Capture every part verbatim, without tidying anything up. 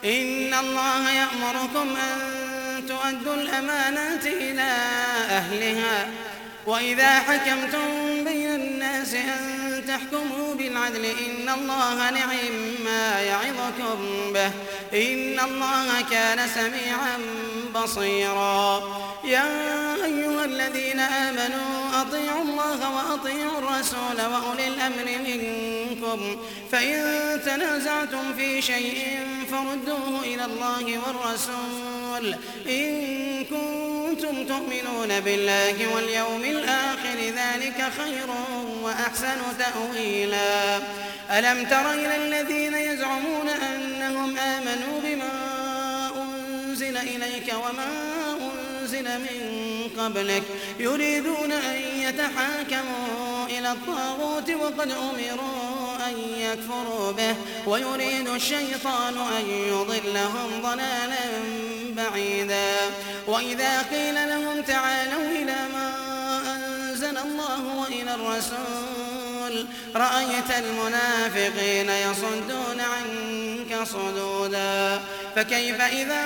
إن الله يأمركم أن تؤدوا الأمانات إلى أهلها وإذا حكمتم بين الناس أن تحكموا بالعدل إن الله نعم يعظكم به إن الله كان سميعا بصيرا. يا أيها الذين آمنوا أطيعوا الله وأطيعوا الرسول وأولي الأمر منكم فإن تنازعتم في شيء فردوه إلى الله والرسول إن كنتم تؤمنون بالله واليوم الآخر ذلك خير وأحسن تأويلا. ألم تر إلى الذين يزعمون أنهم آمنوا بما أنزل إليك وما أنزل من قبلك يريدون أن يتحاكموا إلى الطاغوت وقد أمروا أن يكفروا به ويريد الشيطان أن يضلهم ضلالا بعيدا. وإذا قيل لهم تعالوا إلى ما أنزل الله وإلى الرسول رأيت المنافقين يصدون عنك صدودا. فكيف إذا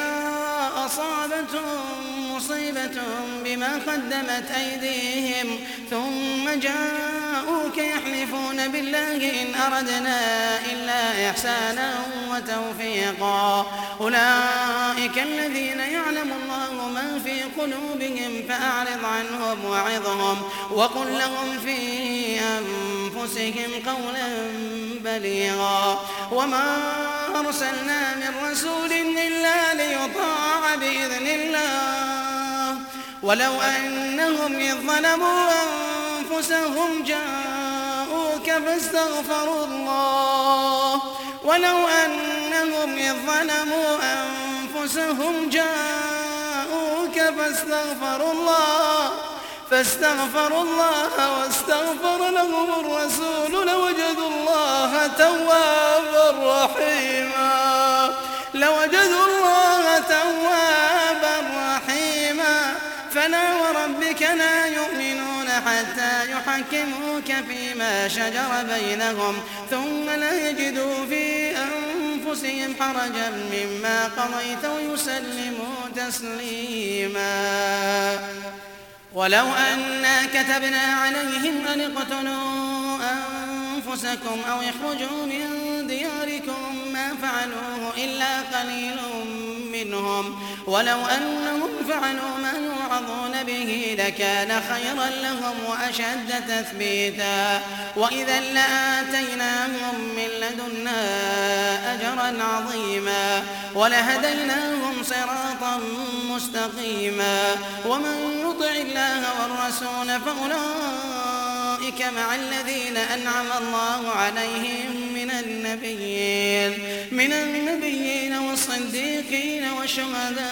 أصابتهم مصيبة بما قدمت أيديهم ثم جاءوك يحلفون بالله إن أردنا إلا إحسانا وتوفيقا أولئك الذين يعلم الله ما في قلوبهم فأعرض عنهم وعظهم وقل لهم في أنفسهم قولا بليغا. وما أرسلنا من رسول إلا ليطاع بإذن الله ولو أنهم إذ ظلموا أنفسهم جاءوك فاستغفروا الله ولو أنهم إذ ظلموا أنفسهم جاءوك فاستغفروا الله فاستغفروا الله واستغفر لهم الرسول لوجدوا الله توابا رحيما لوجدوا الله توابا رحيما. فلا وربك لا يؤمنون حتى يحكموك فيما شجر بينهم ثم لا يجدوا في أنفسهم حرجا مما قضيت ويسلموا تسليما. ولو أنا كتبنا عليهم أن اقتلوا أنفسكم أو اخرجوا من دياركم ما فعلوه إلا قليل منهم ولو أنهم فعلوا ما يوعظون به لكان خيرا لهم وأشد تثبيتا وإذا لآتيناهم من لدنا أجرا عظيما ولهديناهم صراطا مستقيما. ومن يطع الله والرسول فأولئك مع الذين أنعم الله عليهم من النبيين من النبيين والصديقين والشهداء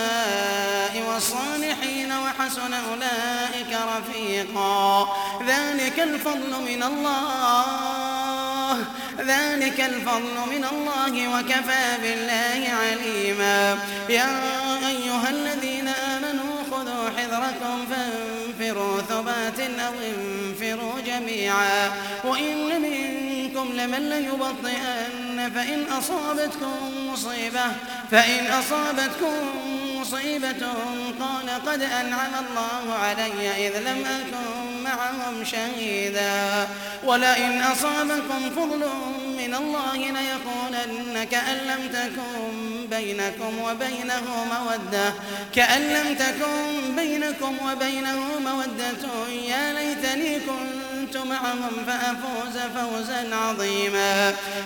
والصالحين وحسن أولئك رفيقا. ذلك الفضل من الله ذلك الفضل من الله وكفى بالله عليما. يا أيها الذين آمنوا خذوا حذركم فانفروا ثبات أو انفروا جميعا وإن منكم لمن ليبطئن فإن أصابتكم مصيبة فإن أصابتكم مصيبة قال قد أنعم الله علي إذ لم أكن معهم شهيدا ولئن أصابكم فضل من الله ليقولن كأن لم تكن بينكم وبينه مودة كأن لم تكن بينكم وبينه مودة يا ليتني كنت معهم فأفوز فوزا عظيما.